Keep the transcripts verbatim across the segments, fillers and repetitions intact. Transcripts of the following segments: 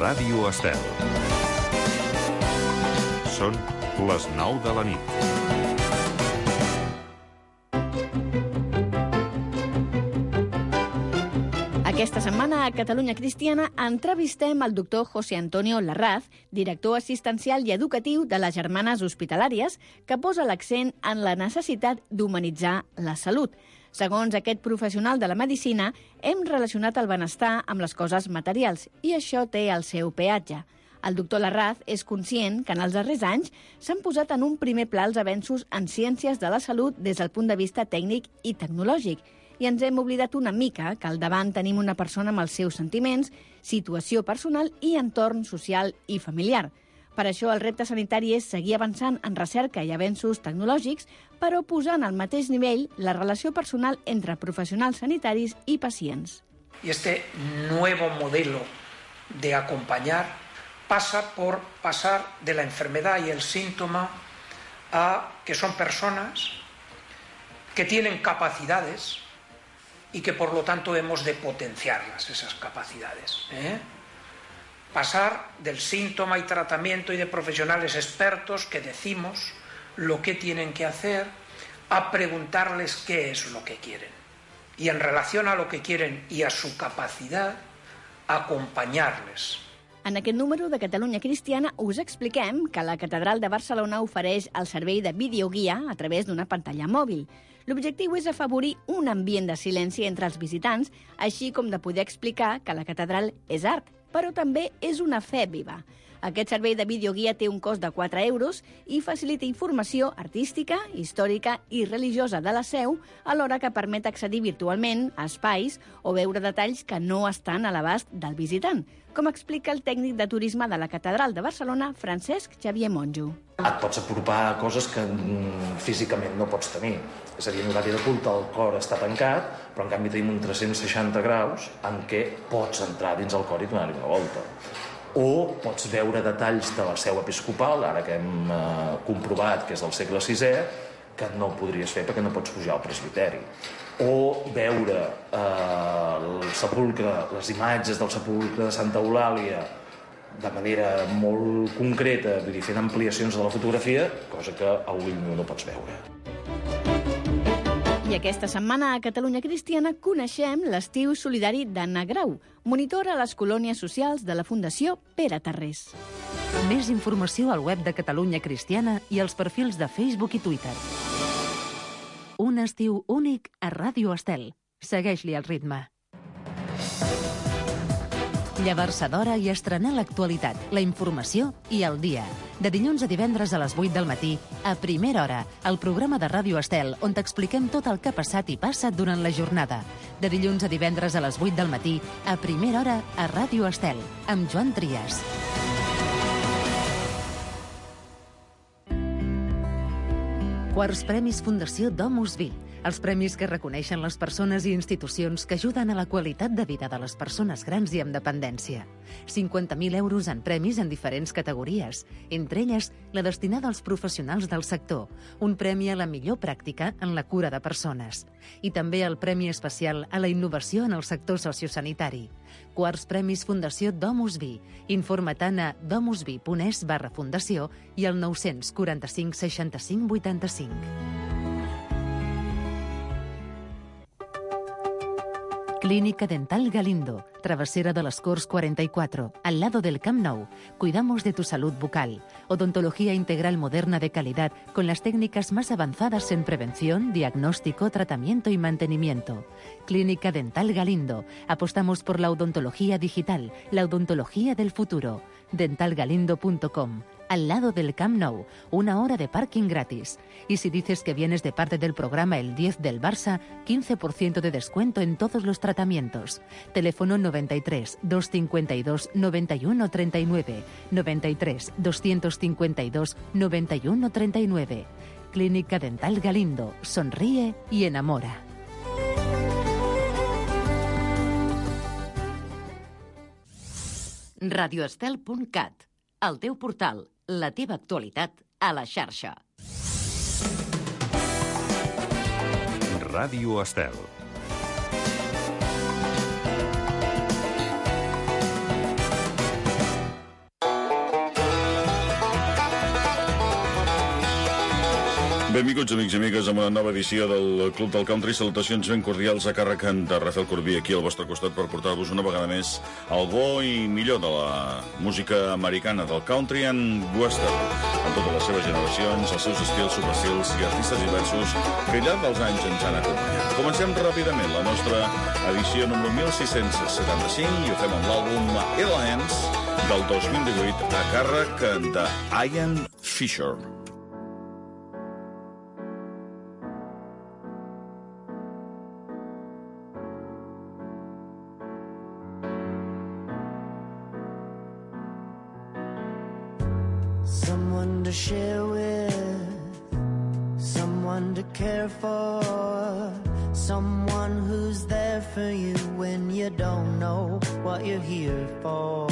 Ràdio Estel. Són les nou de la nit. Aquesta setmana a Catalunya Cristiana entrevistem el doctor José Antonio Larraz, director assistencial i educatiu de les Germanes Hospitalàries, que posa l'accent en la necessitat d'humanitzar la salut. Segons aquest professional de la medicina, hem relacionat el benestar amb les coses materials i això té el seu peatge. El doctor Larraz és conscient que en els darrers anys s'han posat en un primer pla els avenços en ciències de la salut des del punt de vista tècnic i tecnològic. I ens hem oblidat una mica que al davant tenim una persona amb els seus sentiments, situació personal i entorn social i familiar. Per això el repte sanitari és seguir avançant en recerca i avenços tecnològics, però posant al mateix nivell la relació personal entre professionals sanitaris i pacients. Y este nuevo modelo de acompañar pasa por pasar de la enfermedad y el síntoma a que son personas que tienen capacidades y que por lo tanto hemos de potenciarlas, esas capacidades. ¿eh? Pasar del síntoma y tratamiento y de profesionales expertos que decimos lo que tienen que hacer a preguntarles qué es lo que quieren. Y en relación a lo que quieren y a su capacidad, acompanyar-les. En aquest número de Catalunya Cristiana us expliquem que la Catedral de Barcelona ofereix el servei de videoguia a través d'una pantalla mòbil. L'objectiu és afavorir un ambient de silenci entre els visitants, així com de poder explicar que la catedral és art, però també és una fe viva. Aquest servei de videoguia té un cost de quatre euros i facilita informació artística, històrica i religiosa de la seu, alhora que permet accedir virtualment a espais o veure detalls que no estan a l'abast del visitant, com explica el tècnic de turisme de la Catedral de Barcelona, Francesc Xavier Monjo. Et pots apropar a coses que mm, físicament no pots tenir. És a dir, en horari de culte el cor està tancat, però en canvi tenim un tres-cents seixanta graus en què pots entrar dins el cor i donar-li una volta. O pots veure detalls de la seu episcopal, ara que hem eh, comprovat que és del segle sisè, que no ho podries fer perquè no pots pujar al presbiteri. O veure eh, el sepulcre, les imatges del sepulcre de Santa Eulàlia de manera molt concreta, vull dir, fent ampliacions de la fotografia, cosa que a ull nu no pots veure. I aquesta setmana a Catalunya Cristiana coneixem l'estiu solidari d'Anna Grau, monitora a les colònies socials de la Fundació Pere Tarrés. Més informació al web de Catalunya Cristiana i als perfils de Facebook i Twitter. Un estiu únic a Ràdio Estel. Segueix-li el ritme. Llevar-se d'hora i estrenar l'actualitat, la informació i el dia. De dilluns a divendres a les vuit del matí, a Primera Hora, el programa de Ràdio Estel on t'expliquem tot el que ha passat i passa durant la jornada. De dilluns a divendres a les vuit del matí, a Primera Hora, a Ràdio Estel, amb Joan Trias. Quarts Premis Fundació Domus Vi. Els premis que reconeixen les persones i institucions que ajuden a la qualitat de vida de les persones grans i amb dependència. cinquanta mil euros en premis en diferents categories, entre elles la destinada als professionals del sector, un premi a la millor pràctica en la cura de persones. I també el premi especial a la innovació en el sector sociosanitari. Quarts Premis Fundació Domus Vi. Informa-te'n a domusvi.es barra fundació i al nou quatre cinc seixanta-cinc vuitanta-cinc. Clínica Dental Galindo, Travesera de las Corts cuarenta y cuatro, al lado del Camp Nou. Cuidamos de tu salud bucal. Odontología integral moderna de calidad con las técnicas más avanzadas en prevención, diagnóstico, tratamiento y mantenimiento. Clínica Dental Galindo. Apostamos por la odontología digital, la odontología del futuro. dental galindo punto com. Al lado del Camp Nou, una hora de parking gratis. Y si dices que vienes de parte del programa El diez del Barça, quince por ciento de descuento en todos los tratamientos. Teléfono noventa y tres, doscientos cincuenta y dos, noventa y uno treinta y nueve, noventa y tres, doscientos cincuenta y dos, noventa y uno treinta y nueve. Clínica Dental Galindo. Sonríe y enamora. radioestel punt cat. El teu portal, la teva actualitat a la xarxa. Ràdio Estel. Benvinguts, amics i amigues, amb una nova edició del Club del Country. Salutacions ben cordials a càrrec de Rafael Corbí, aquí al vostre costat per portar-vos una vegada més el bo i millor de la música americana, del country and western, en totes les seves generacions, els seus estils, subestils i artistes diversos que al llarg dels anys ens han acompanyat. Comencem ràpidament la nostra edició número mil sis-cents setanta-cinc i ho fem amb l'àlbum Idle Hands del dos mil divuit a càrrec de Ian Fisher. Someone to share with, someone to care for, someone who's there for you when you don't know what you're here for.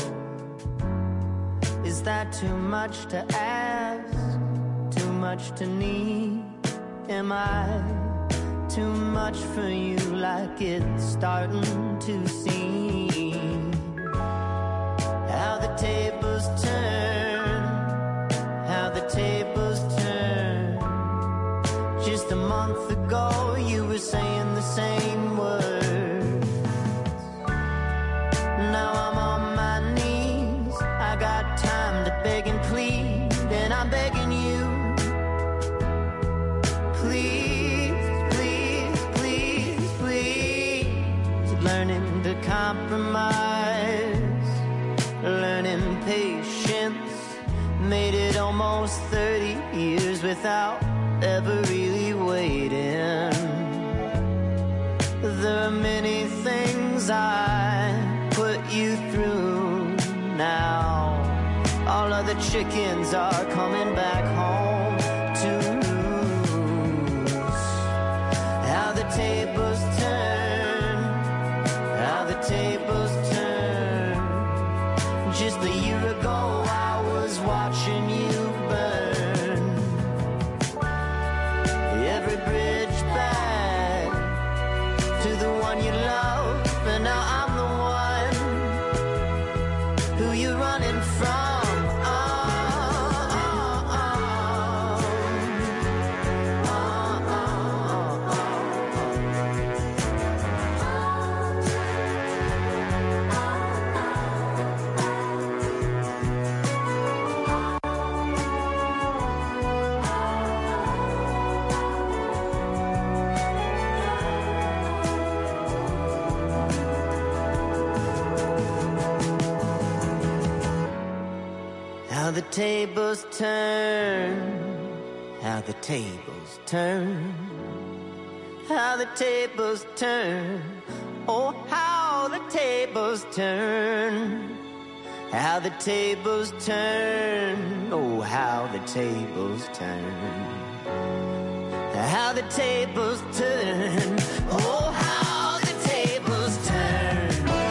Is that too much to ask, too much to need? Am I too much for you, like it's starting to seem? How the tables turn, how the tables turn. Just a month ago you were saying the same words. Now I'm on my knees, I got time to beg and plead, and I'm begging you, please, please, please, please. Learning to compromise, learning patience. Made it almost thirty years without ever really waiting. There are many things I put you through now. All of the chickens are coming back home to roost. How the tables turn, how the tables turn. Just a year ago I was watching you burn. Every bridge back to the one you love, and now I'm the one who you're running from. Oh, oh, oh, oh, oh, oh, how the tables turn, how the tables turn, how the tables turn, oh how the tables turn, how the tables turn, oh how the tables turn, how the tables turn, oh how the tables turn.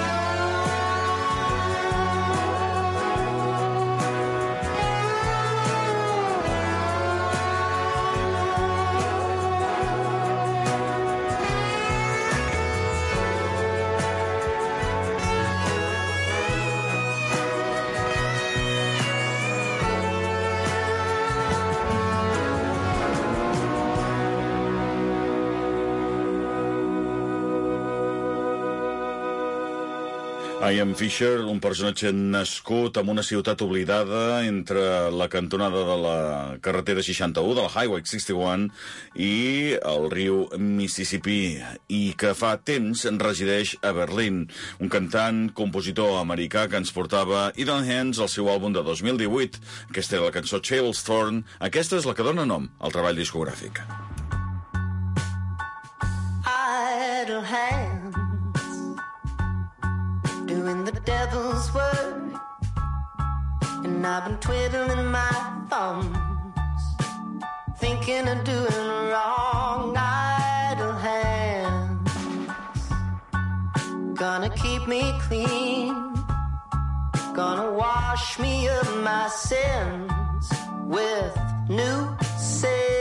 Ian Fisher, un personatge nascut en una ciutat oblidada entre la cantonada de la carretera seixanta-u, de la Highway seixanta-u, i el riu Mississippi, i que fa temps resideix a Berlín. Un cantant, compositor americà que ens portava Idle Hands, el seu àlbum de dos mil divuit. Aquesta era la cançó Chaelsthorne. Aquesta és la que dona nom al treball discogràfic. Idle hands, doing the devil's work, and I've been twiddling my thumbs, thinking of doing wrong. Idle hands, gonna keep me clean, gonna wash me of my sins with new sins.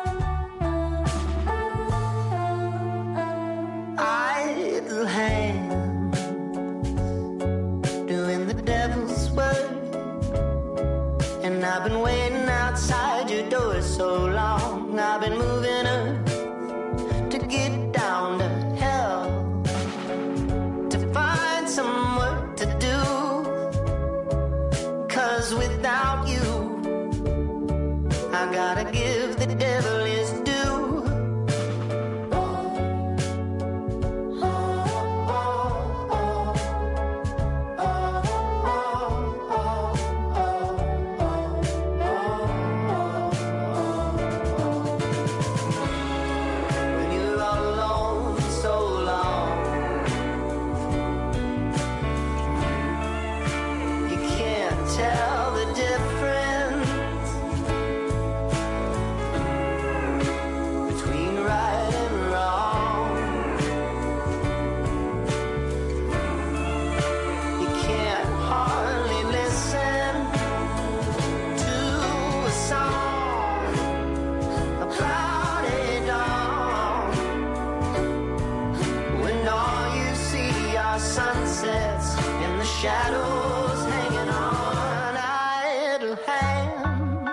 Idle hands, I've been waiting outside your door so long. I've been moving her to get down to hell, to find some work to do. 'Cause without you, I gotta give the devil his due. Shadows hanging on idle hands,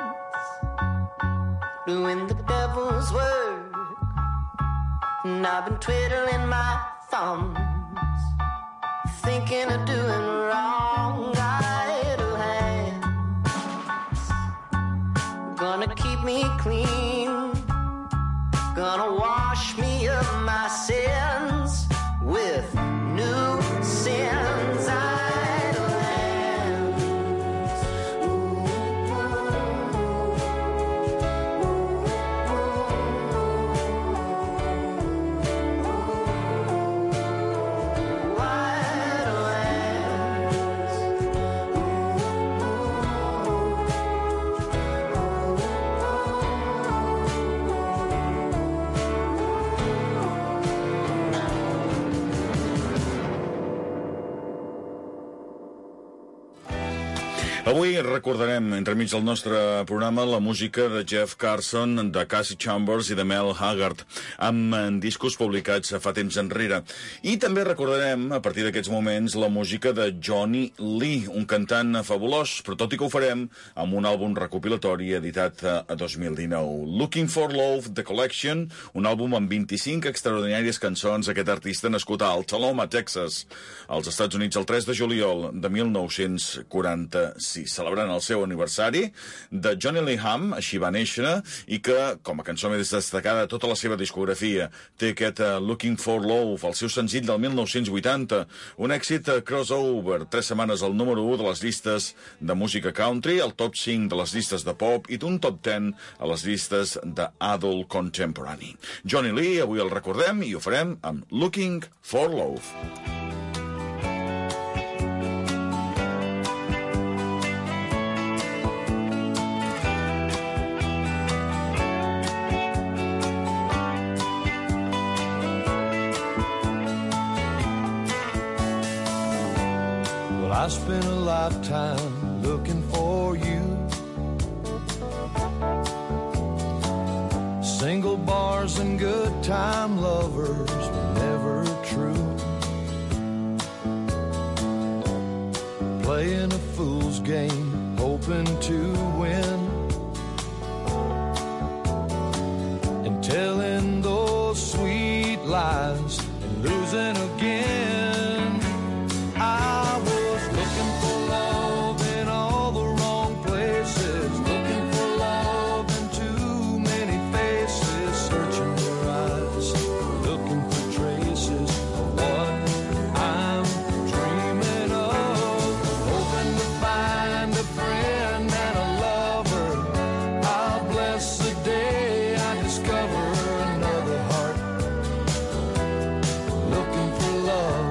doing the devil's work, and I've been twiddling my thumbs, thinking of doing wrong. Idle hands, gonna keep me clean, gonna wash me of my sins with new sins. I Avui recordarem, entremig del nostre programa, la música de Jeff Carson, de Cassie Chambers i de Mel Haggard, amb discos publicats fa temps enrere. I també recordarem, a partir d'aquests moments, la música de Johnny Lee, un cantant fabulós, però tot i que ho farem amb un àlbum recopilatori editat a dos mil dinou. Looking for Love, The Collection, un àlbum amb vint-i-cinc extraordinàries cançons d'aquest artista nascut a Altaloma, Texas, als Estats Units el tres de juliol de mil nou-cents quaranta-sis. Celebrant el seu aniversari, de Johnny Lee Ham, així va néixer, i que, com a cançó més destacada de tota la seva discografia, té aquest uh, Looking for Love, el seu senzill del mil nou-cents vuitanta, un èxit uh, crossover, tres setmanes al número u de les llistes de música country, el top cinc de les llistes de pop i d'un top deu a les llistes d'adult contemporary. Johnny Lee, avui el recordem i ho farem amb Looking for Love. I spent a lifetime looking for you. Single bars and good time lovers were never true. Playing a fool's game, hoping to win, and telling those sweet lies and losing again. I was looking for love in all the wrong places, looking for love in too many faces, searching their eyes, looking for traces of what I'm dreaming of, hoping to find a friend and a lover. I'll bless the day I discover another heart looking for love.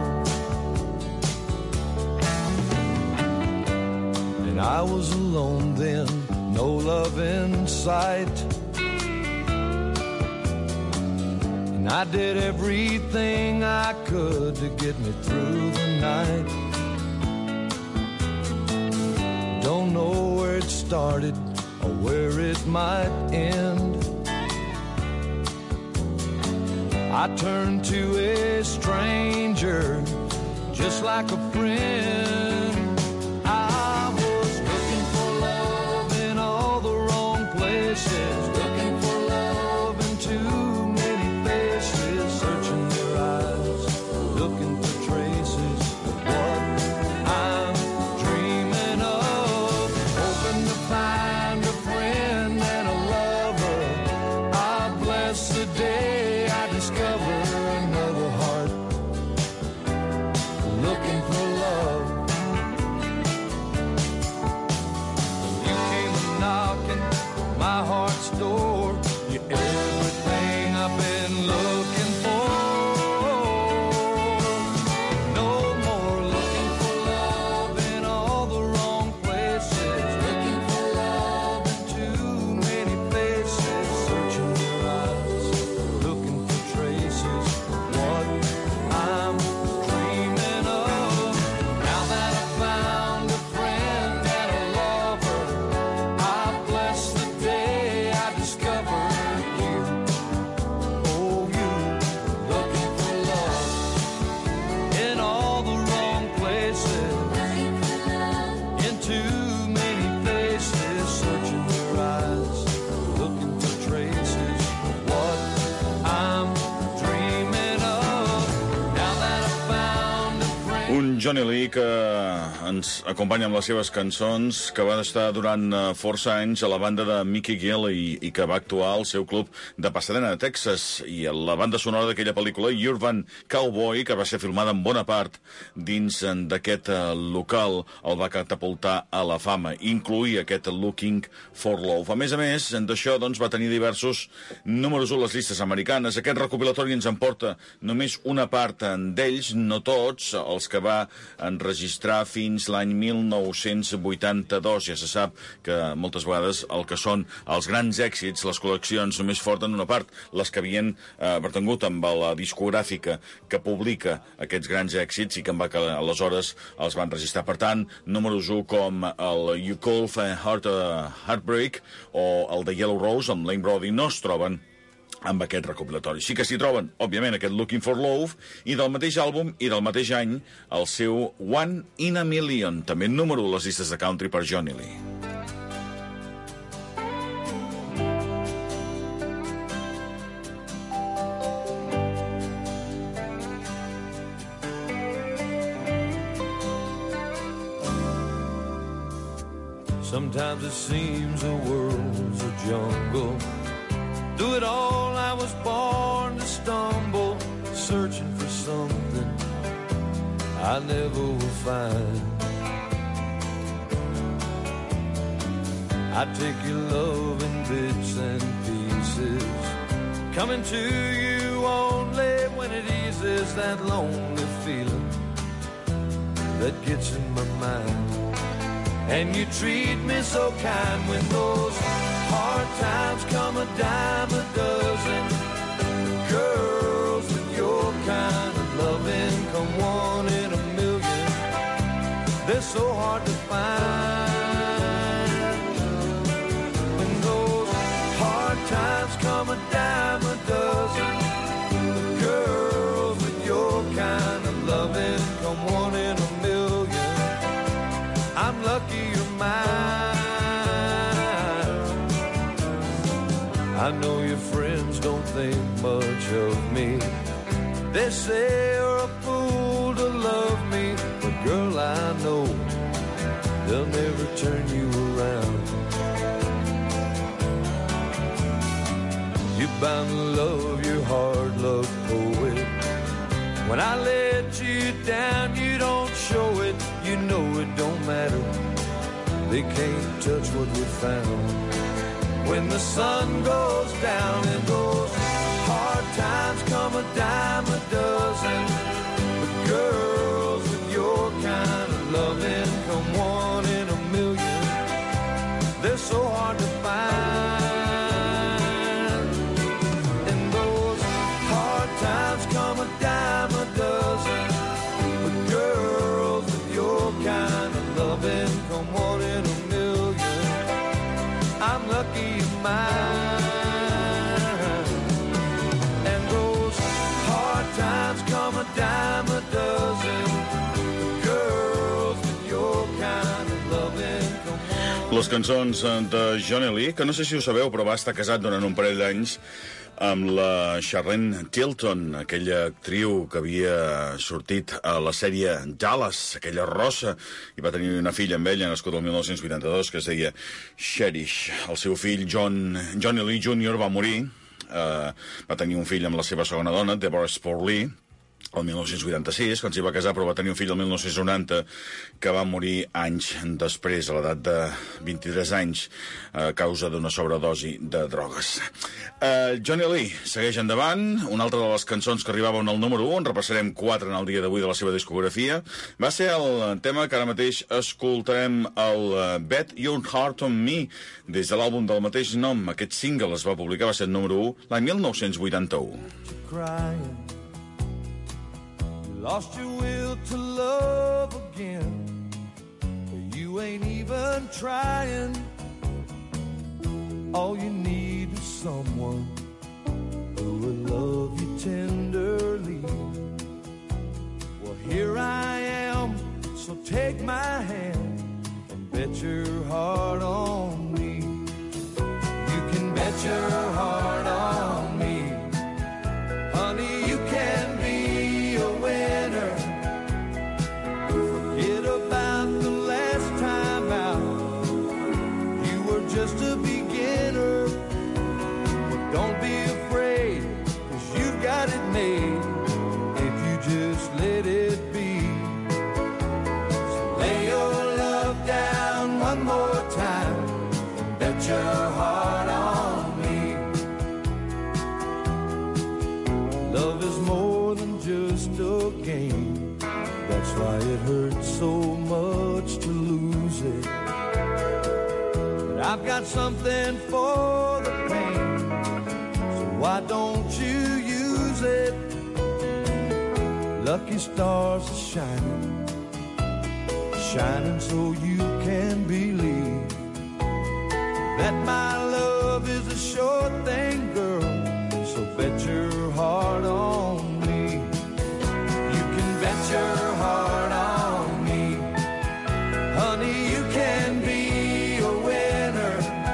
I was alone then, no love in sight, and I did everything I could to get me through the night. Don't know where it started or where it might end. I turned to a stranger just like a friend. I was looking for love in Johnny Lee, que ens acompanya amb les seves cançons, que va estar durant força anys a la banda de Mickey Gill i, i que va actuar al seu club de Pasadena, de Texas, i la banda sonora d'aquella pel·lícula, Urban Cowboy, que va ser filmada en bona part dins d'aquest local, el va catapultar a la fama, incloïa aquest Looking for Love. A més a més, d'això doncs, va tenir diversos números a les llistes americanes. Aquest recopilatori ens en porta només una part d'ells, no tots, els que va enregistrar fins l'any mil nou-cents vuitanta-dos. Ja se sap que moltes vegades el que són els grans èxits, les col·leccions, només porten una part, les que havien eh, pertangut amb la discogràfica que publica aquests grans èxits i que amb que aleshores els van registrar. Per tant, números u com el You Call for Heart Heartbreak o el de Yellow Rose amb Lane Brody no es troben amb aquest recopilatori. Sí que s'hi troben, òbviament, aquest Looking for Love, i del mateix àlbum i del mateix any, el seu One in a Million, també número a les llistes de country per Johnny Lee. Sometimes it seems the world's a jungle. Through it all, I was born to stumble, searching for something I never will find. I take your love in bits and pieces, coming to you only when it eases that lonely feeling that gets in my mind. And you treat me so kind when those hard times come a dime a dozen. Girls with your kind of loving come one in a million. They're so hard to find. When those hard times come a dime a dozen. Girls with your kind of loving come one in a million. I'm lucky you're mine. I know your friends don't think much of me. They say you're a fool to love me. But girl, I know they'll never turn you around. You're bound to love your hard luck poet. When I let you down, you don't show it. You know it don't matter. They can't touch what we found. When the sun goes down and those hard times come a dime a dozen. But girls with your kind of loving come one in a million. They're so hard to find. And those hard times come a dime a dozen. But girls with your kind of loving come one in a million. I'm lucky you're mine. And those hard times come a dime a dozen. Girls with your kind of loving come on. Les cançons de Johnny Lee, que no sé si ho sabeu, però va estar casat durant un parell d'anys amb la Charlene Tilton, aquella actriu que havia sortit a la sèrie Dallas, aquella rossa, i va tenir una filla amb ella, nascut el mil nou-cents vuitanta-dos, que es deia Cherish. El seu fill, John, Johnny Lee júnior, va morir, eh, va tenir un fill amb la seva segona dona, Deborah Sport Lee, el mil nou-cents vuitanta-sis, quan s'hi va casar, però va tenir un fill el mil nou-cents noranta, que va morir anys després, a l'edat de vint-i-tres anys, a causa d'una sobredosi de drogues. Uh, Johnny Lee segueix endavant, una altra de les cançons que arribaven al número u, en repassarem quatre en el dia d'avui de la seva discografia, va ser el tema que ara mateix escoltarem, el uh, Bet Your Heart on Me, des de l'àlbum del mateix nom. Aquest single es va publicar, va ser el número u, l'any mil nou-cents vuitanta-u. Lost your will to love again. You ain't even trying. All you need is someone who will love you tenderly. Well, here I am, so take my hand and bet your heart on me. You can bet your heart on me. Honey, you can be a winner. just a beginner. But don't be afraid, 'cause you've got it made if you just let it be. So lay your love down one more time and bet your heart on me. Love is more than just a game. That's why it hurts so much to lose it. But I've got something for the pain, so why don't you use it? Lucky stars are shining, shining so you can believe that my love is a sure thing, girl. So bet your heart on me. You can bet your heart on me. Honey, you can be a winner.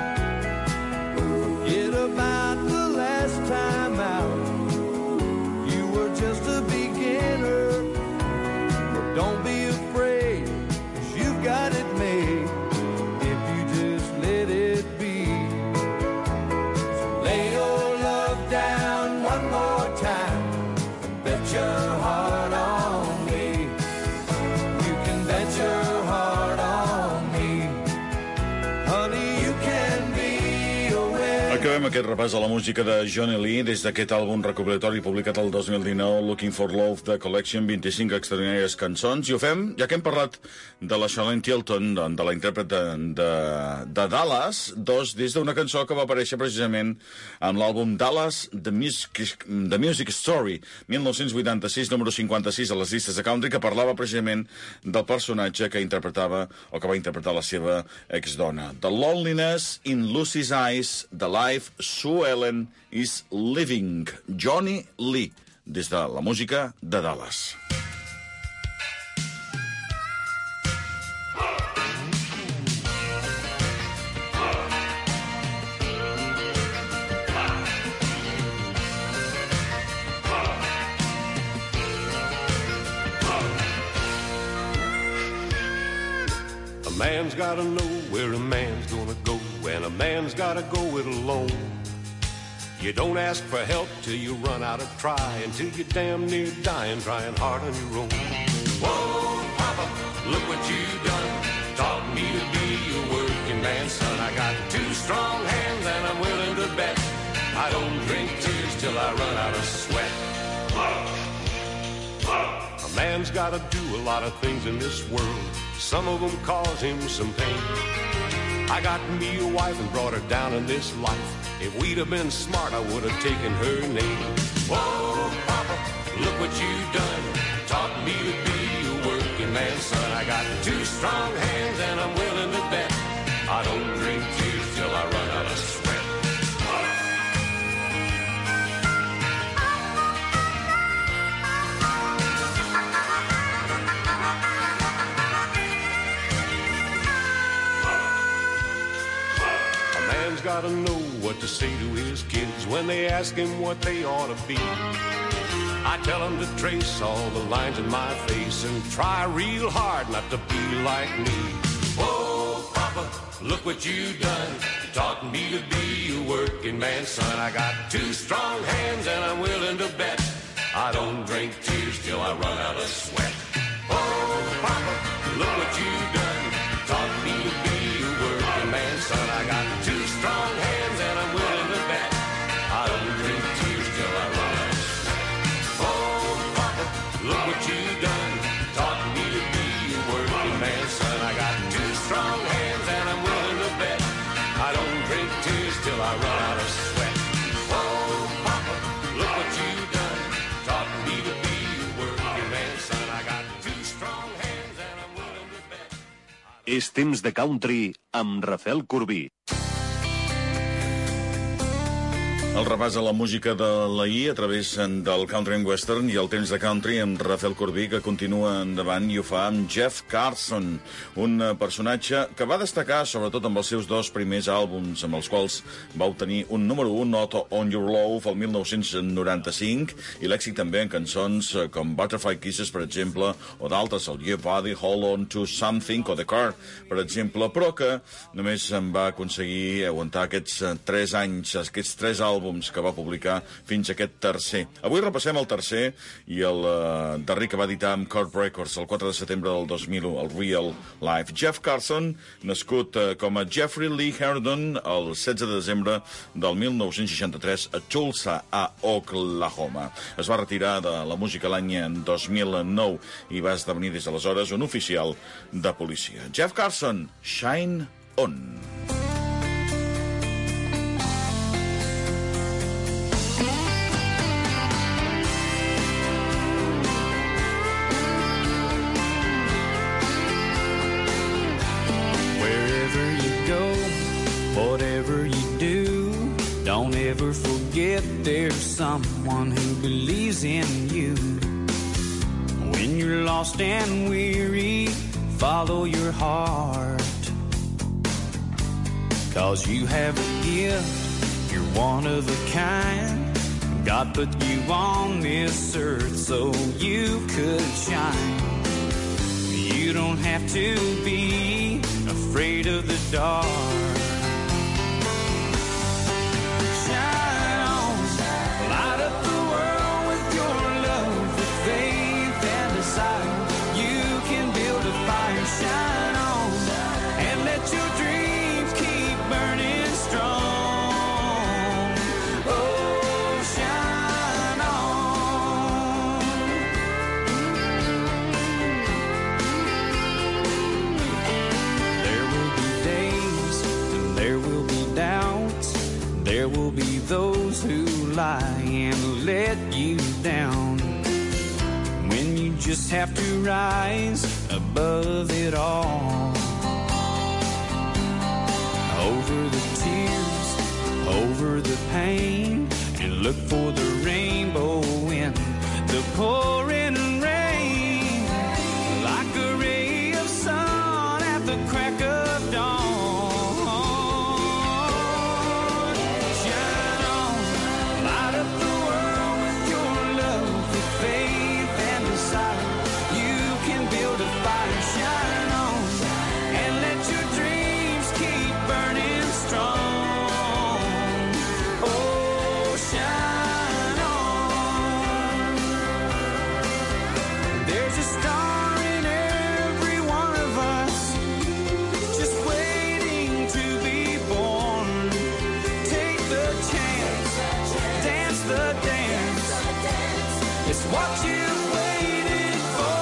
Forget about the last time out. You were just a beginner. But don't be afraid, 'cause you've got it made if you just let it be. So lay your love down one more time and bet your heart on me. You can bet your heart on me. Honey, you can be a winner. Acabem aquest repàs a la música de Johnny Lee des d'aquest àlbum recopilatori publicat el dos mil dinou, Looking for Love, The Collection, vint-i-cinc extraordinàries cançons, i ho fem, ja que hem parlat de la Charlene Tilton, de, de la intèrpret de, de, de Dallas, dos des d'una cançó que va aparèixer precisament amb l'àlbum Dallas, The Music, The Music Story, mil nou-cents vuitanta-sis, número cinquanta-sis a les llistes de country, que parlava precisament del personatge que interpretava, o que va interpretar la seva exdona. The Loneliness in Lucy's Eyes, The Life Sue Ellen is Living. Johnny Lee, des de la música de Dallas. A man's gotta know where a man's gonna go, and a man's gotta go it alone. You don't ask for help till you run out of trying, till you're damn near dying, trying hard on your own. Whoa, Papa, look what you've done. Taught me to be a working man's son. I got two strong hands and I'm willing to bet I don't drink tears till I run out of sweat. A man's gotta do a lot of things in this world. Some of them cause him some pain. I got me a wife and brought her down in this life. If we'd have been smart, I would have taken her name. Whoa, Papa, look what you've done. Taught me to be a working man's son. I got two strong hands and I'm willing to bet I don't drink tears till I run out of sweat. Gotta know what to say to his kids when they ask him what they ought to be. I tell him to trace all the lines in my face and try real hard not to be like me. Oh, Papa, look what you've done. Taught me to be a working man's son. I got two strong hands and I'm willing to bet I don't drink tears till I run out of sweat. Oh, Papa, look what you've done. Taught me to be a working man's son. I got two strong hands and I'm willing to bet I don't drink tears till I run out of sweat. Oh, Papa, look what you've done. Taught me to be a working man's son. I got two strong hands and I'm willing to bet I don't drink tears till I run out of sweat. Oh, Papa, look what you've done. Taught me to be a working man's son. I got two strong hands and I'm willing to bet. És temps de country amb Rafael Corbí. El repàs a la música de l'ahir a través del Country and Western i el temps de country amb Rafael Corbí, que continua endavant i ho fa amb Jeff Carson, un personatge que va destacar sobretot amb els seus dos primers àlbums, amb els quals va obtenir un número un, Not on Your Love, el mil nou-cents noranta-cinc, i l'èxit també en cançons com Butterfly Kisses, per exemple, o d'altres, el Your Body, Hold On to Something, o The Car, per exemple, però que només en va aconseguir aguantar aquests tres anys, aquests tres àlbums que va publicar fins a aquest tercer. Avui repassem el tercer i el uh, darrer que va editar amb Chord Records el quatre de setembre del dos mil u, el Real Life. Jeff Carson, nascut uh, com a Jeffrey Lee Herdon el setze de desembre del mil nou-cents seixanta-tres a Tulsa, a Oklahoma. Es va retirar de la música l'any dos mil nou i va esdevenir des d'aleshores un oficial de policia. Jeff Carson, Shine On. Whatever you do, don't ever forget there's someone who believes in you. When you're lost and weary, follow your heart. 'Cause you have a gift, you're one of a kind. God put you on this earth so you could shine. You don't have to be afraid of the dark. Shine on and let your dreams keep burning strong. Oh, shine on. There will be days and there will be doubts. There will be those who lie and let you down. When you just have to rise above it all. Over the tears, over the pain, and look for the rainbow in the pouring rain. Like a ray of sun at the crack of dawn. Shine on, light up the world with your love, with faith and desire. You can build a fire, shine on, and let your dreams keep burning strong. Oh, shine on. There's a star in every one of us, just waiting to be born. Take the chance, dance the dance. It's what you've waited for.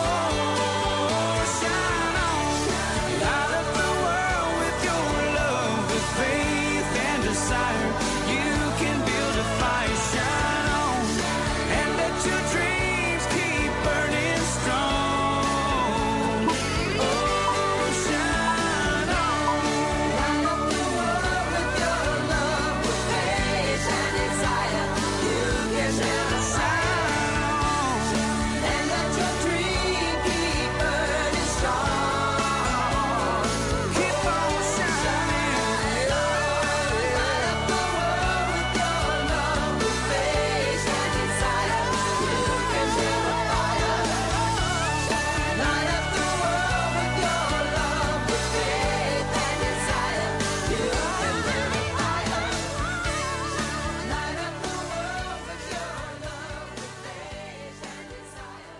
Shine on, light up the world with your love, with faith and desire. You can build a fire, shine on, and let your dreams keep burning strong. Oh, shine on, light up the world with your love, with faith and desire. You can build a shine on, and let your dream keep burning strong. Keep on shining, light up the world with your love, with faith and desire. You can build a fire. Light up the world with your love, with faith and desire. You can build a fire. Light up the world with your love, with faith and desire.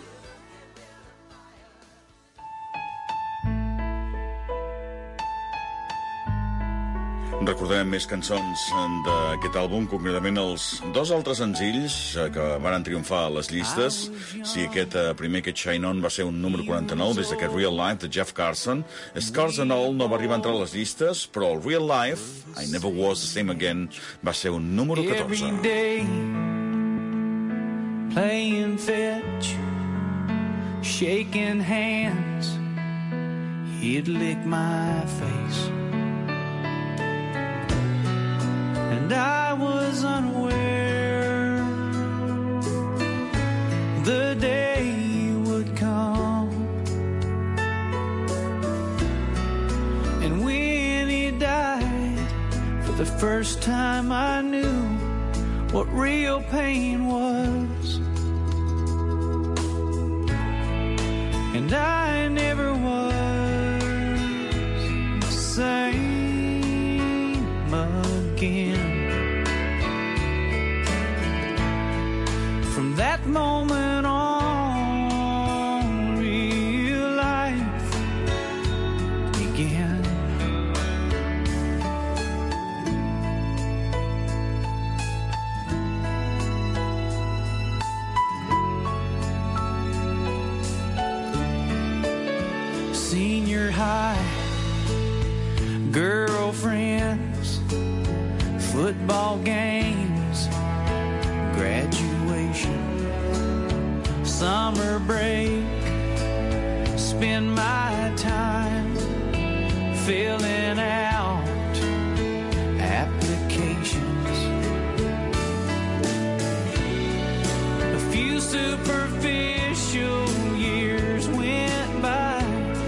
Recordem més cançons d'aquest àlbum, concretament els dos altres senzills eh, que van triomfar a les llistes. Sí, aquest eh, primer, aquest Shine On, va ser un número quaranta-nou des d'aquest Real Life de Jeff Carson. Scars and All no va arribar a entrar a les llistes, però el Real Life, I Never Was the Same Again, va ser un número catorze. Every day, playing fetch, shaking hands, he'd lick my face. And I was unaware the day would come. And when he died, for the first time I knew what real pain was. And I never was the same again. From that moment on, real life began. Senior high, girlfriends, football games, graduation, summer break, spend my time filling out applications. A few superficial years went by.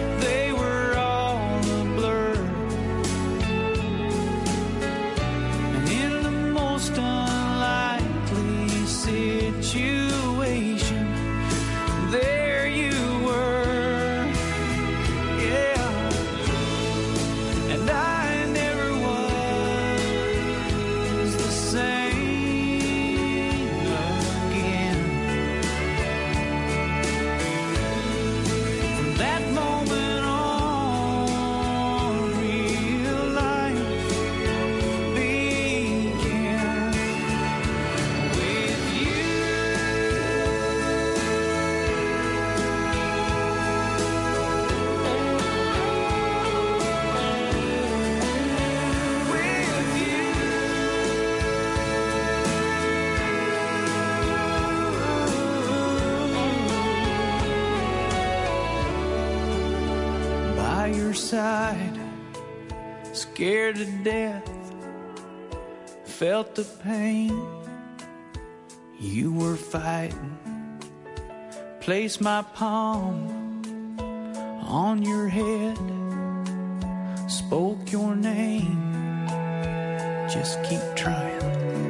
Side, scared to death, felt the pain you were fighting. Place my palm on your head, spoke your name, just keep trying.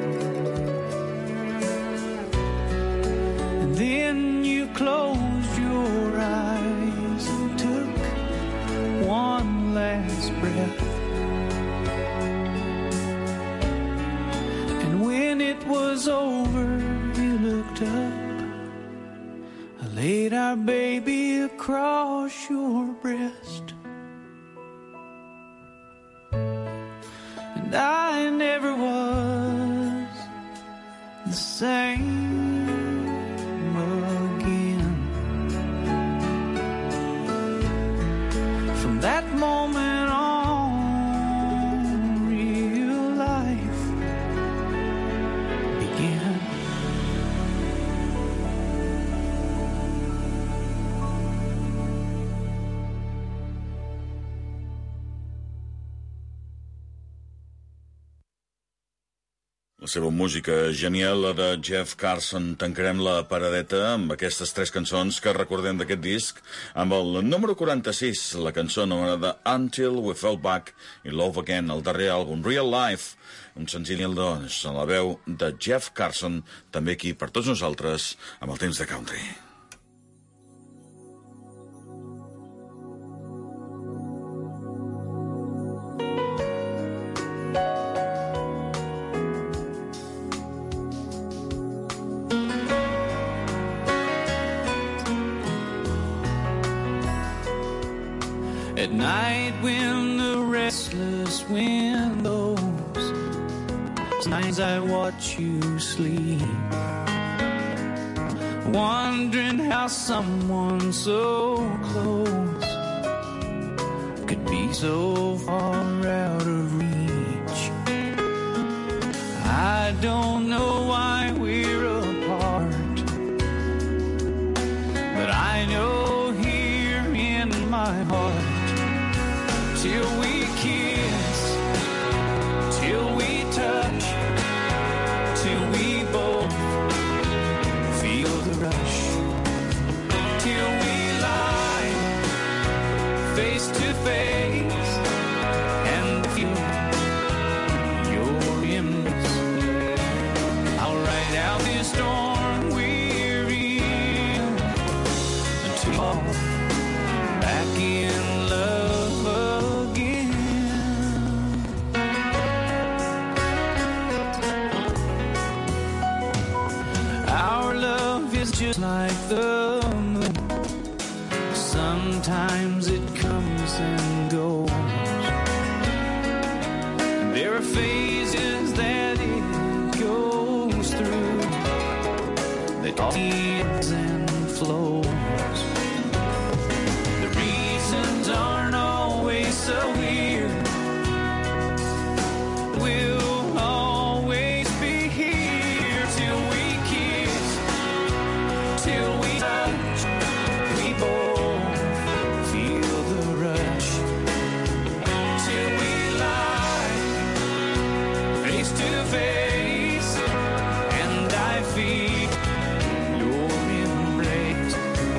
And then you closed your eyes and took one last breath. And when it was over, you looked up. I laid our baby across your breast. And I never was the same again. From that moment on, real life began. La seva música genial, la de Jeff Carson. Tancarem la paradeta amb aquestes tres cançons que recordem d'aquest disc, amb el número quaranta-sis, la cançó anomenada Until We Fell Back i Love Again, el darrer àlbum, Real Life, un senzill, doncs, en la veu de Jeff Carson, també aquí per tots nosaltres, amb el temps de country. At night when the restless wind blows, sometimes I watch you sleep, wondering how someone so close could be so far out of reach. I don't know why we're apart, but I know here in my heart, till we kiss, till we touch, are phases that it goes through. They all ebbs and flows. The reasons aren't always so weird. We'll always be here till we kiss, till we touch. We both feel the rush, till we lie face to face, and I feel your embrace.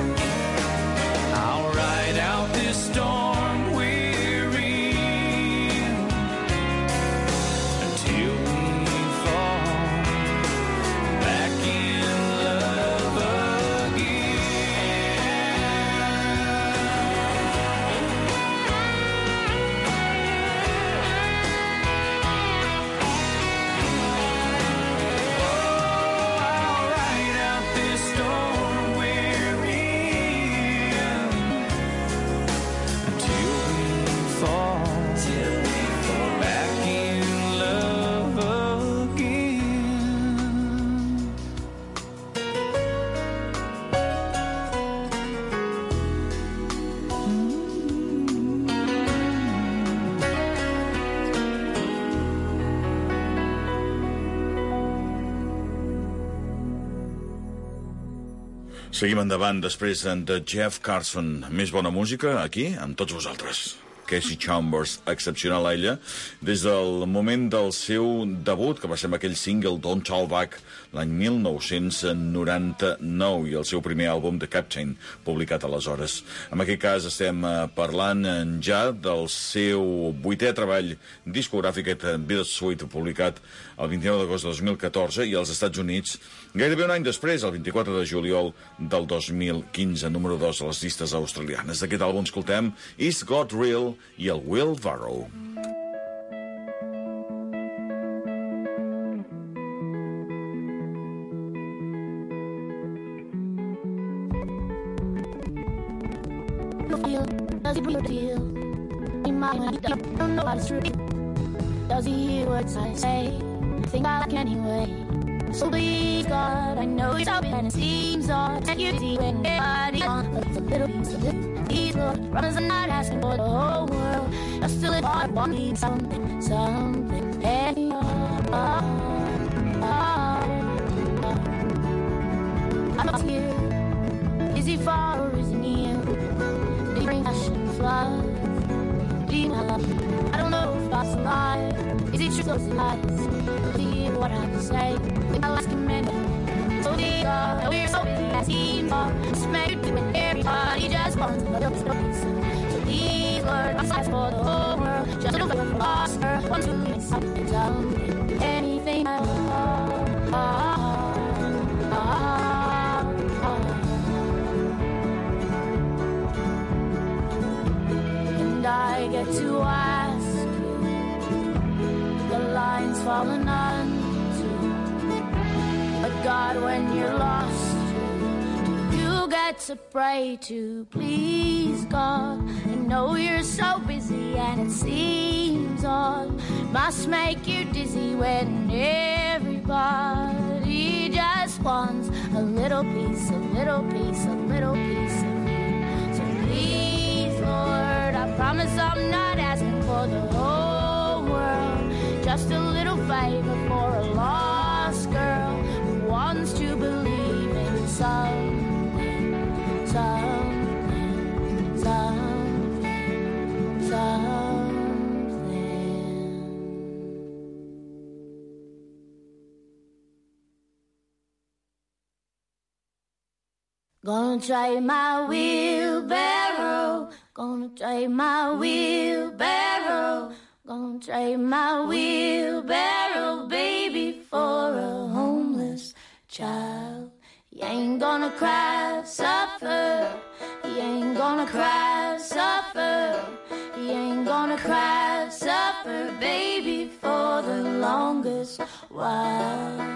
I'll ride out this storm we're in until we fall back in love again. Oh, I'll ride out this storm we're in until we fall back in love again. Seguim endavant després de Jeff Carson. Més bona música aquí, amb tots vosaltres. Casey Chambers, excepcional a ella, des del moment del seu debut, que va ser amb aquell single Don't Talk Back, l'any mil nou-cents noranta-nou, i el seu primer àlbum, The Captain, publicat aleshores. En aquest cas estem parlant ja del seu vuitè treball discogràfic, aquest Bittersweet, publicat el vint-i-nou d'agost de dos mil catorze, i als Estats Units gairebé un any després, el vint-i-quatre de juliol del dos mil quinze, número dos a les llistes australianes. D'aquest àlbum escoltem Is God Real i el Will Varro. Does he real deal? In my mind, he don't know what it's real. Does he hear what I say? Think I like anyway. So please, God, I know it's open and it seems odd. Take you easy when everybody's on. But it's a little piece of it. These Lord, promise I'm not asking for the whole world. Just to live I want me something, something. Hey, oh, oh, oh, oh. I'm not here. Is he far or is he near? Did he bring passion, flood? Did he not love me? I don't know if that's a lie. Is he true or is he lies? Does he hear what I have to say? Think I'll ask him anyway. So dear God, we're so busy as he are. Just made you doing everybody just wants a little piece. So please, Lord, I'm sorry for the whole world. Just a little bit of lost her. Want to make something, something, anything I want. Oh, oh, oh, oh. And I get to ask you, the lines falling onto. But God, when you're lost, you get to pray to. Please, God, I know you're so busy and it seems odd. Must make you dizzy when everybody just wants a little piece, a little piece, a little piece of you. So please, Lord, I promise I'm not asking for the whole world. Just a little favor for a lost girl who wants to believe in something, something, something, something. Gonna trade my wheelbarrow, gonna trade my wheelbarrow, gonna trade my wheelbarrow, baby, for a homeless child. You ain't gonna cry, suffer, you ain't gonna cry, suffer, you ain't gonna cry, suffer, baby, for the longest while.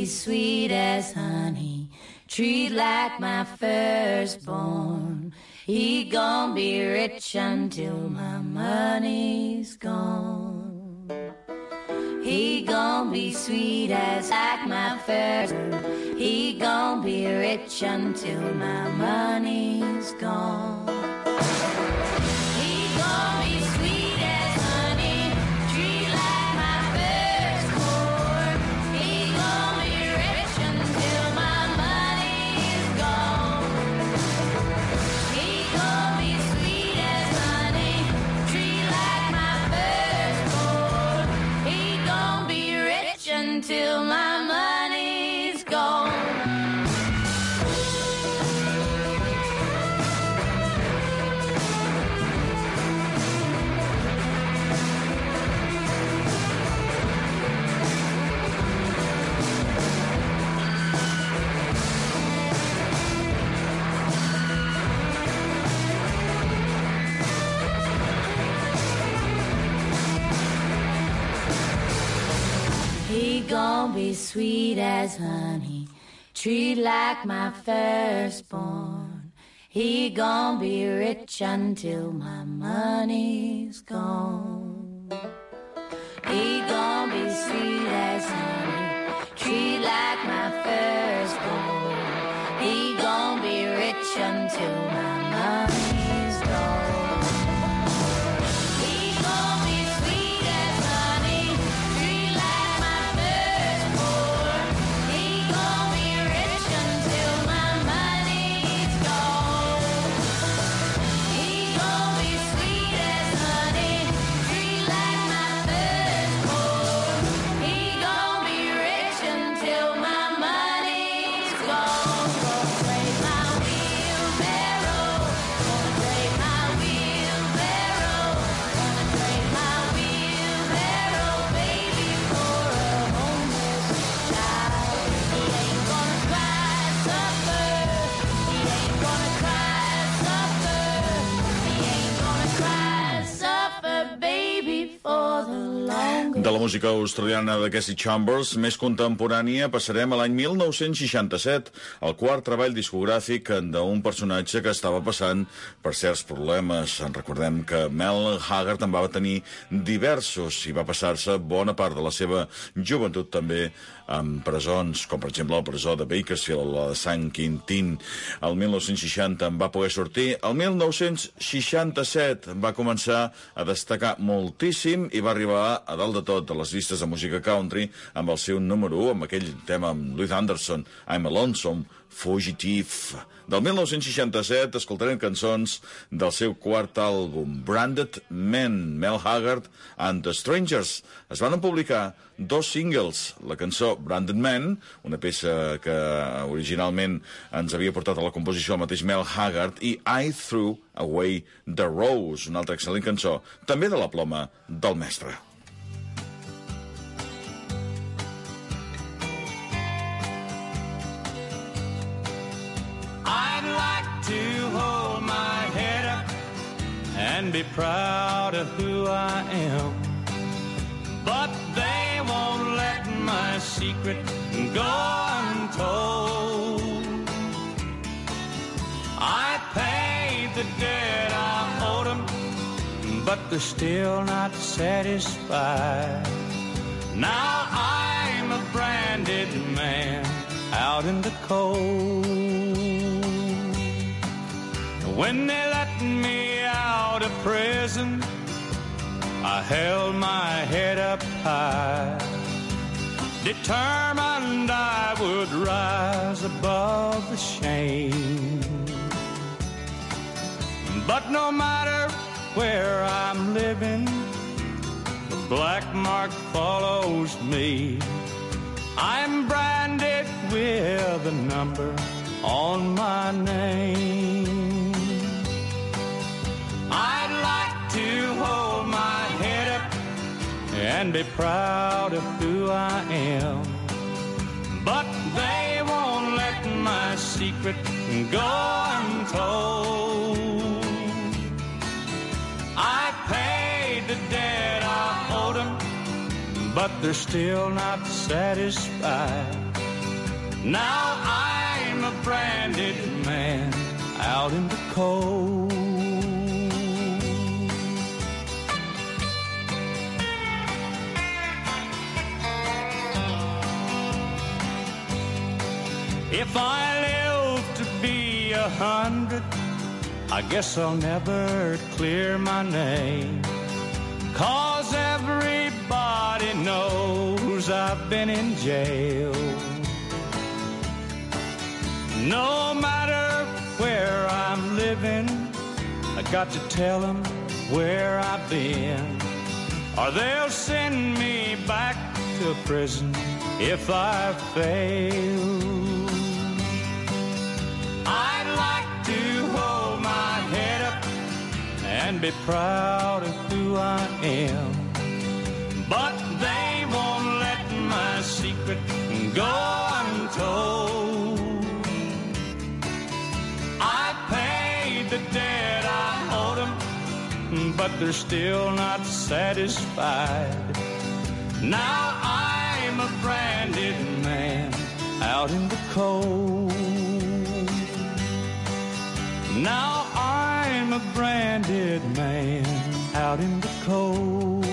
be sweet as honey, treat like my firstborn. He gon' be rich until my money's gone. He gon' be sweet as like my first. He gon' be rich until my money's gone. Till my money's gone. He gon' be sweet as honey, treat like my firstborn. He gon' be rich until my money's gone. He gon' be sweet as honey, treat like my firstborn. He gon' be rich until my money's gone. De la música australiana de Casey Chambers, més contemporània, passarem a l'any mil nou-cents seixanta-set, el quart treball discogràfic d'un personatge que estava passant per certs problemes. En recordem que Mel Haggard en va tenir diversos i va passar-se bona part de la seva joventut també en presons, com per exemple la presó de Bakersfield, la de San Quintín. El mil nou-cents seixanta en va poder sortir. El mil nou-cents seixanta-set va començar a destacar moltíssim i va arribar a dalt de tot de les llistes de música country amb el seu número u, amb aquell tema amb Louis Anderson, I'm a Lonesome Fugitive. Del mil nou-cents seixanta-set escoltarem cançons del seu quart àlbum, Branded Men, Mel Haggard and the Strangers. Es van publicar dos singles, la cançó Branded Men, una peça que originalment ens havia portat a la composició el mateix Mel Haggard, i I Threw Away the Rose, una altra excel·lent cançó, també de la ploma del mestre. I'd like to hold my head up and be proud of who I am, but they won't let my secret go untold. I paid the debt I owed them, but they're still not satisfied. Now I'm a branded man out in the cold. When they let me out of prison, I held my head up high, determined I would rise above the shame. But no matter where I'm living, the black mark follows me. I'm branded with a number on my name. I'd like to hold my head up and be proud of who I am, but they won't let my secret go untold. I paid the debt I owed them, but they're still not satisfied. Now I'm a branded man out in the cold. If I live to be a hundred, I guess I'll never clear my name, 'cause everybody knows I've been in jail. No matter where I'm living, I got to tell them where I've been, or they'll send me back to prison if I fail. I'd like to hold my head up and be proud of who I am, but they won't let my secret go untold. I paid the debt I owed them, but they're still not satisfied. Now I'm a branded man out in the cold. Now I'm a branded man out in the cold.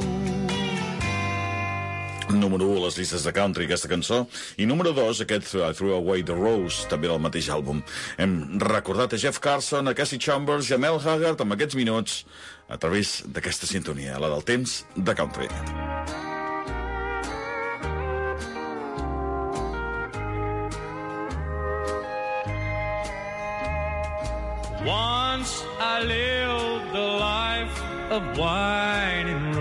Número u a les llistes de country, aquesta cançó. I número dos, aquest I Threw Away the Rose, també del mateix àlbum. Hem recordat a Jeff Carson, a Cassie Chambers i a Mel Haggard amb aquests minuts a través d'aquesta sintonia, la del temps de country. Once I lived a life of wine and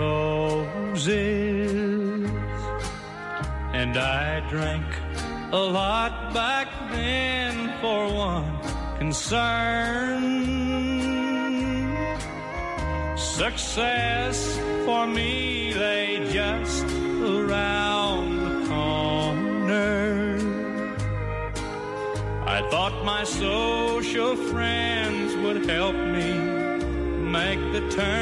roses, and I drank a lot back then for one concern. Success for me lay just around the corner. I thought my social friends would help me make the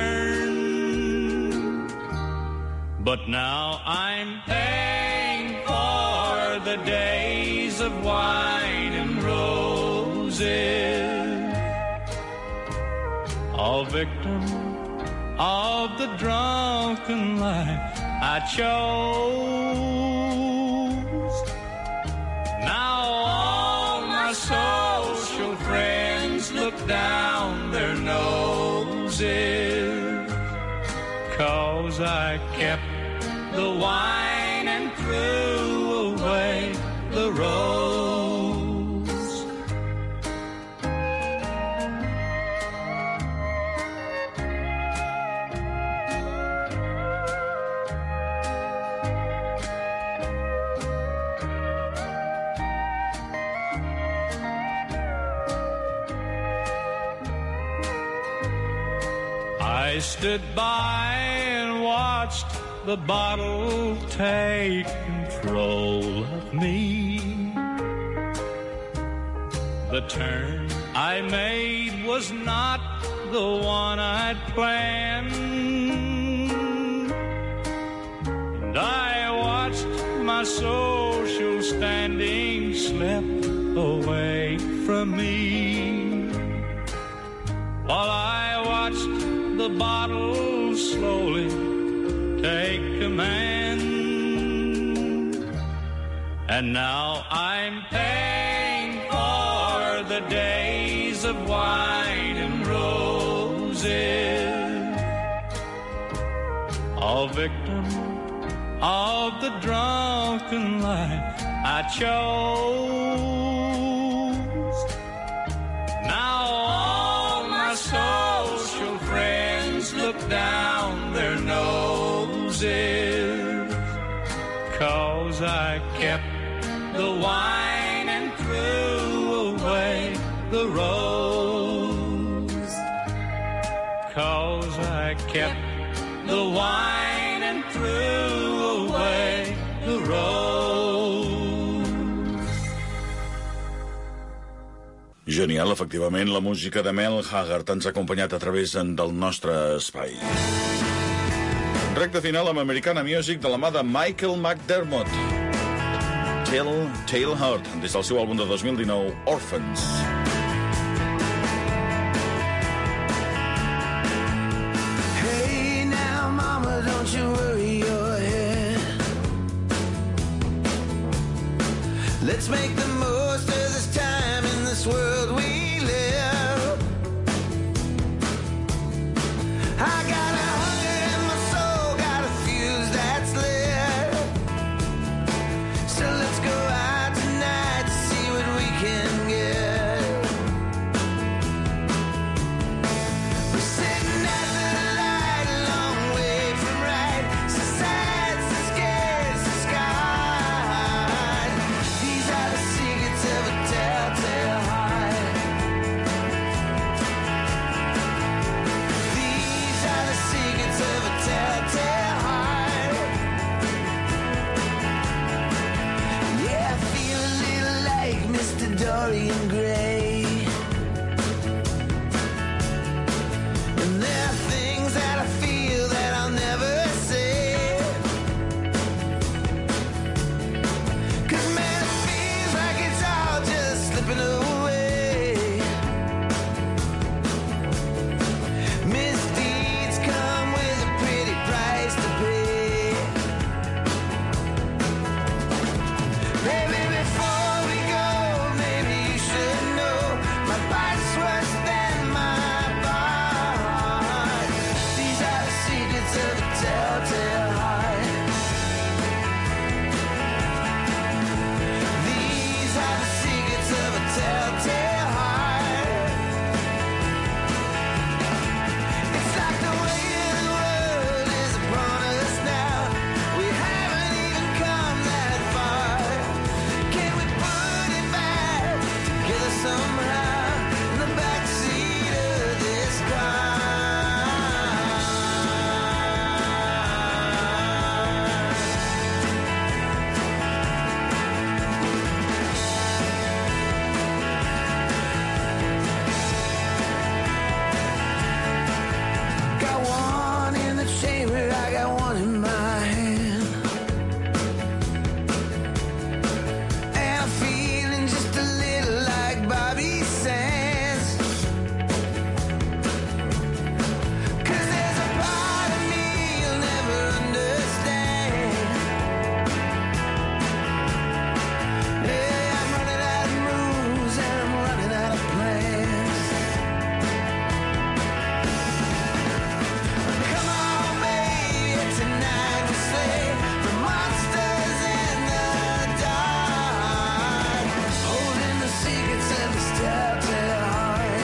turn, but now I'm paying for the days of wine and roses, a victim of the drunken life I chose. Now all my social friends look down their noses, 'cause I kept the wine and threw away the rose. I stood by and watched the bottle take control of me. The turn I made was not the one I'd planned, and I watched my social standing slip away from me, while I watched the bottle slowly take command. And now I'm paying for the days of wine and roses, a victim of the drunken life I chose. Now all my social friends look down their noses, 'cause I kept the wine and threw away the rose. 'Cause I kept the wine and threw away the rose. Genial, efectivament, la música de Mel Haggard ens ha acompanyat a través del nostre espai. Recte final amb Americana Music de la mà de Michael McDermott. Telltale Heart, des del seu àlbum de dos mil dinou, Orphans. Hey now, mama, don't you worry your head. Let's make the most of this time in this world we live. I got a hunger in my soul, got a fuse that's lit. So let's go out tonight to see what we can get. We're sitting under the light, a long way from right. Society's the scares the sky. These are the secrets of a telltale heart. These are the secrets of a telltale heart. Yeah, I feel a little like Mister Dorian Gray. And there are things that I feel that I'll never say. 'Cause man, it feels like it's all just slipping away. Misdeeds come with a pretty price to pay. Baby, before we go, maybe you should know my bite's worse than my bite. These are the secrets of a telltale heart. These are the secrets of a telltale heart. It's like the weight of the world is upon us now. We haven't even come that far. Can we put it back together somehow in the backseat of this car? Got one in the chamber, I got one in my hand. And I'm feeling just a little like Bobby Sands. 'Cause there's a part of me you'll never understand. Yeah, I'm running out of moves and I'm running out of plans. Come on, baby, tonight we slay the monsters in the dark, holding the secrets of this telltale heart.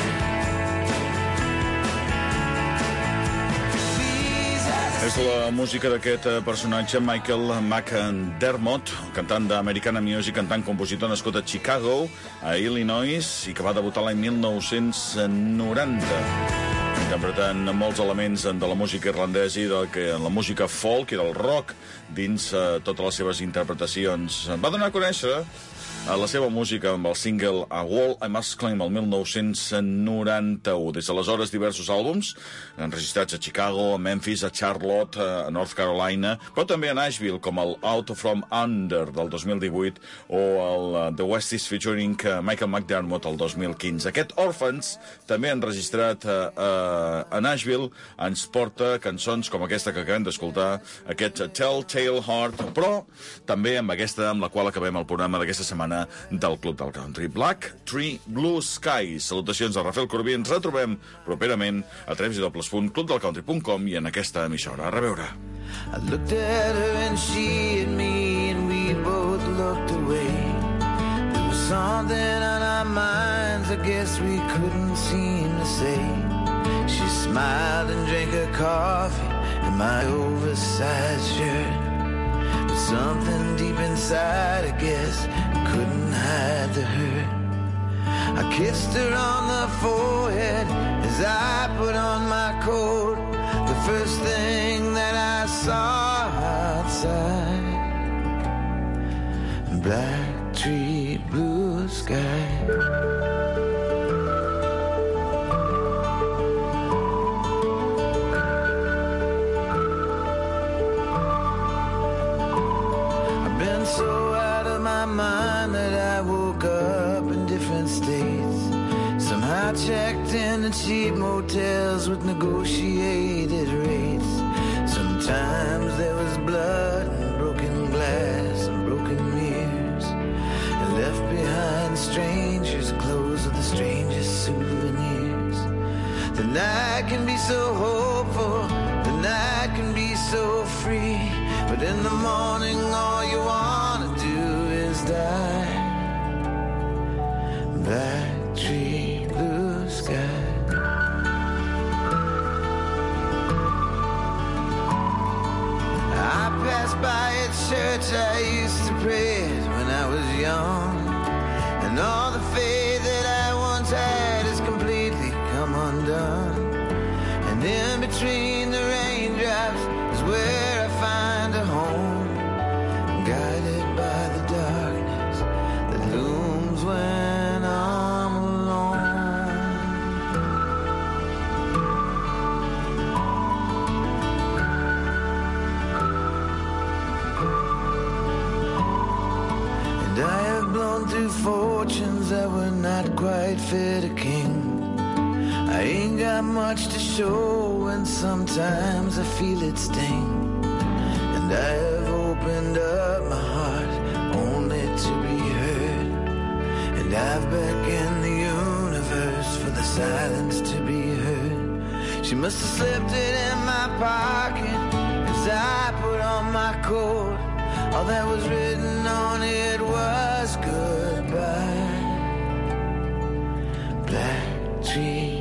These are the És la música d'aquest eh, personatge, Michael McDermott, cantant d'Americana Music, cantant compositor nascut a Chicago, a Illinois, i que va debutar l'any mil nou-cents noranta, interpretant molts elements de la música irlandesa i de que, la música folk i del rock dins eh, totes les seves interpretacions. Va donar a conèixer a la seva música amb el single A Wall I Must Climb el mil nou-cents noranta-u. Des d'aleshores, diversos àlbums enregistrats a Chicago, a Memphis, a Charlotte, a North Carolina, però també a Nashville, com el Out From Under del dos mil divuit o el uh, The West is featuring uh, Michael McDermott el dos mil quinze. Aquest Orphans, també enregistrat uh, uh, a Nashville, ens porta cançons com aquesta que acabem d'escoltar, aquest Telltale Heart, però també amb aquesta amb la qual acabem el programa d'aquesta setmana del Club del Country, Black Tree Blue Sky. Salutacions de Rafael Corbí. Ens retrobem properament a w w w punt club del country punt com i en aquesta emissora. A reveure. I looked at her and she at me and we both looked away. There was something on our minds I guess we couldn't seem to say. She smiled and drank her coffee in my oversized shirt. But something deep inside, I guess, couldn't hide the hurt. I kissed her on the forehead as I put on my coat. The first thing that I saw outside, black tree, blue sky. So out of my mind the cheap motels with negotiated rates. Sometimes there was blood and broken glass and broken mirrors, and left behind strangers' clothes with the strangest souvenirs. The night can be so hopeful, the night can be so free, but in the morning all you wanna do is die. Black tree, blue sky. I passed by a church I used to pray at when I was young, and all the faith that I once had has completely come undone. And in between the raindrops is where I find a home, guided by the darkness that looms when I'm alone. And I have blown through fortunes that were not quite fit a king. I ain't got much to show, and sometimes I feel it sting. And I have opened up my heart only to be heard, and I've beckoned the universe for the silence to be heard. She must have slipped it in my pocket as I put on my coat. All that was written on it was goodbye. Black tree,